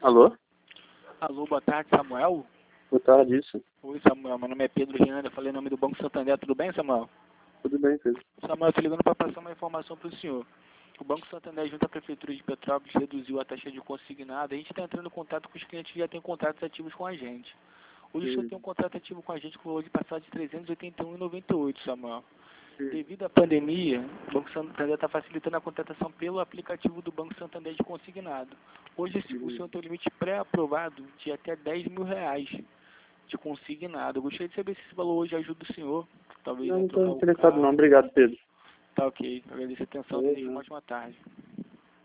Alô? Alô, boa tarde, Samuel. Boa tarde, isso. Oi, Samuel, meu nome é Pedro Rianda, falei em nome do Banco Santander, tudo bem, Samuel? Tudo bem, Pedro. Samuel, estou ligando para passar uma informação para o senhor. O Banco Santander, junto à Prefeitura de Petrópolis, reduziu a taxa de consignado. A gente está entrando em contato com os clientes que já têm contratos ativos com a gente. Hoje o senhor tem um contrato ativo com a gente com o valor de passagem de R$ 381,98, Samuel. Devido à pandemia, o Banco Santander está facilitando a contratação pelo aplicativo do Banco Santander de consignado. Hoje o senhor tem um limite pré-aprovado de até R$ 10.000 de consignado. Eu gostaria de saber se esse valor hoje ajuda o senhor, talvez Não a estou trocar o interessado carro. não. Obrigado, Pedro. Tá ok. Agradeço a atenção. Desejo uma ótima tarde.